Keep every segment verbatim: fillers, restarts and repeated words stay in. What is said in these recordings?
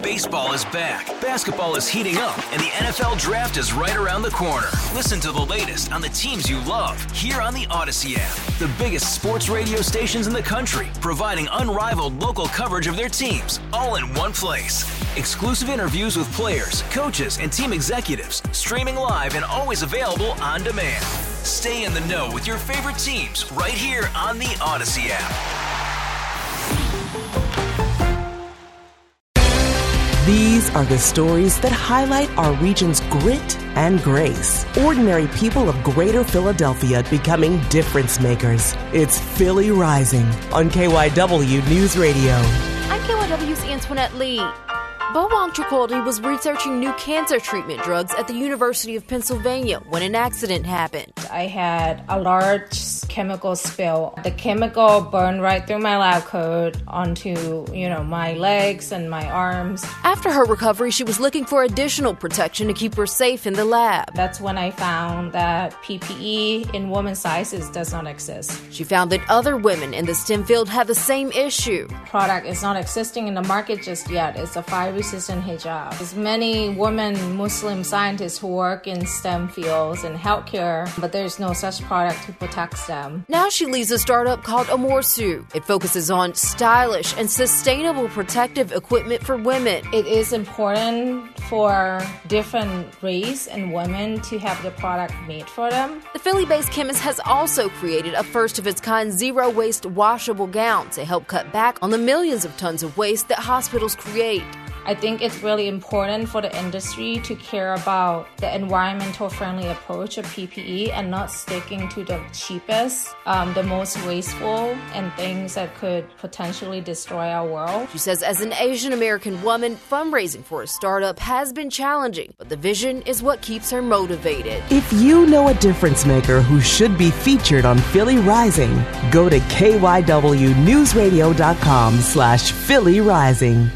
Baseball is back, basketball is heating up, and the N F L Draft is right around the corner. Listen to the latest on the teams you love here on the Odyssey app. The biggest sports radio stations in the country, providing unrivaled local coverage of their teams, all in one place. Exclusive interviews with players, coaches, and team executives, streaming live and always available on demand. Stay in the know with your favorite teams right here on the Odyssey app. These are the stories that highlight our region's grit and grace. Ordinary people of Greater Philadelphia becoming difference makers. It's Philly Rising on K Y W News Radio. I'm K Y W's Antoinette Lee. Boang Tricoldi was researching new cancer treatment drugs at the University of Pennsylvania when an accident happened. I had a large chemical spill. The chemical burned right through my lab coat onto, you know, my legs and my arms. After her recovery, she was looking for additional protection to keep her safe in the lab. That's when I found that P P E in women's sizes does not exist. She found that other women in the STEM field have the same issue. Product is not existing in the market just yet. It's a fire-resistant hijab. There's many women Muslim scientists who work in STEM fields and healthcare, but there's no such product to protect them. Now she leads a startup called Amorsu. It focuses on stylish and sustainable protective equipment for women. It is important for different race and women to have the product made for them. The Philly-based chemist has also created a first-of-its-kind zero-waste washable gown to help cut back on the millions of tons of waste that hospitals create. I think it's really important for the industry to care about the environmental friendly approach of P P E and not sticking to the cheapest, um, the most wasteful, and things that could potentially destroy our world. She says as an Asian American woman, fundraising for a startup has been challenging, but the vision is what keeps her motivated. If you know a difference maker who should be featured on Philly Rising, go to K Y W news radio dot com slash Philly Rising.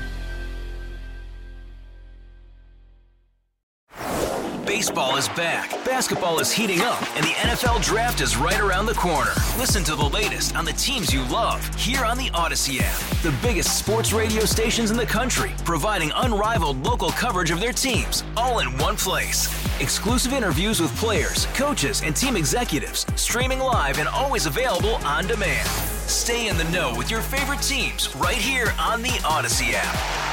Baseball is back, basketball is heating up, and the N F L Draft is right around the corner. Listen to the latest on the teams you love here on the Odyssey app. The biggest sports radio stations in the country, providing unrivaled local coverage of their teams, all in one place. Exclusive interviews with players, coaches, and team executives, streaming live and always available on demand. Stay in the know with your favorite teams right here on the Odyssey app.